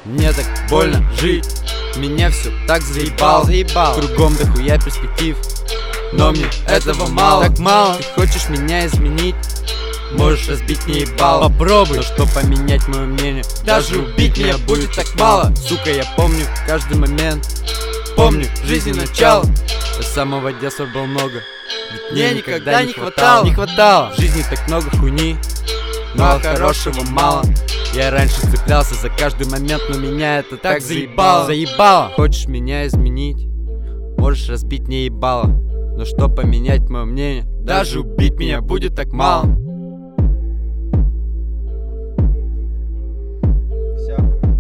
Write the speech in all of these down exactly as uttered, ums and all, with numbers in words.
Мне так больно жить, меня все так заебало, заебало. Кругом дохуя перспектив, но мне этого мало, так мало. Ты хочешь меня изменить, можешь разбить мне ебало. Попробуй, но что поменять мое мнение, даже убить меня будет так мало. Сука, я помню каждый момент, помню жизни начало. До самого детства было много, ведь мне никогда не хватало. Не хватало в жизни так много хуйни, но хорошего мало. Я раньше цеплялся за каждый момент, но меня это так заебало, заебало. Хочешь меня изменить, можешь разбить мне ебало, но что поменять мое мнение, даже убить меня будет так мало. Все.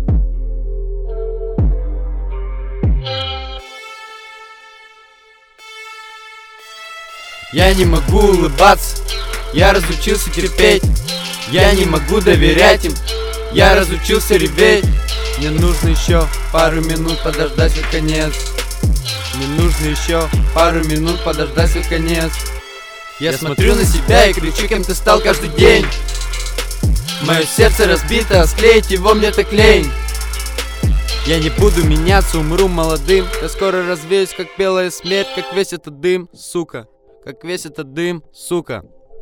Я не могу улыбаться, я разучился терпеть. Я не могу доверять им, я разучился реветь. Мне нужно еще пару минут подождать свой конец. Мне нужно еще пару минут подождать свой конец. Я смотрю на себя и кричу, кем ты стал каждый день. Мое сердце разбито, а склеить его мне так лень. Я не буду меняться, умру молодым. Я скоро развеюсь, как белая смерть, как весь этот дым, сука. Как весь этот дым, сука.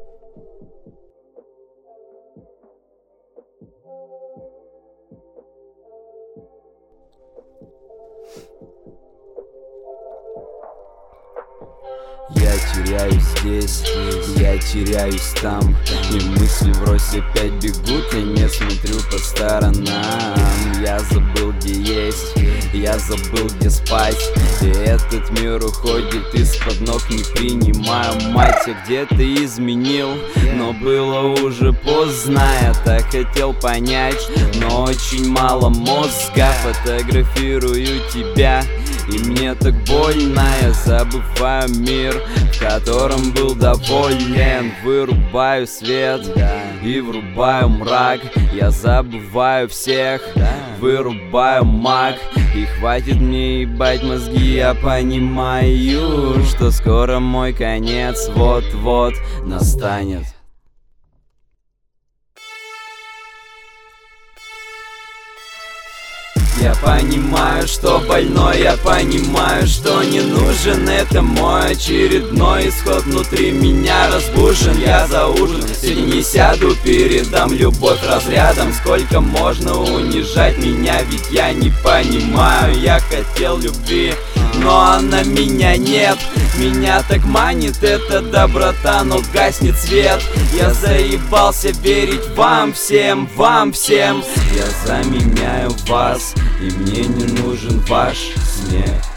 Я теряюсь здесь, я теряюсь там, и мысли врозь опять бегут, я не смотрю по сторонам. Я забыл, где есть, я забыл, где спать, и этот мир уходит из-под ног, не принимаю, мать. Я где-то изменил, но было уже поздно. Я так хотел понять, но очень мало мозга. Фотографирую тебя, и мне так больно. Я забываю мир, в котором был доволен. Вырубаю свет и врубаю мрак. Я забываю всех, вырубаю маг. И хватит мне ебать мозги. Я понимаю, что скоро мой конец вот-вот настанет. Я понимаю, что больной, я понимаю, что не нужен. Это мой очередной исход, внутри меня разбужен. Я за ужин сегодня не сяду, передам любовь разрядом. Сколько можно унижать меня, ведь я не понимаю. Я хотел любви, но она меня нет. Меня так манит эта доброта, но гаснет свет. Я заебался верить вам всем, вам всем. Я заменяю вас, и мне не нужен ваш смех.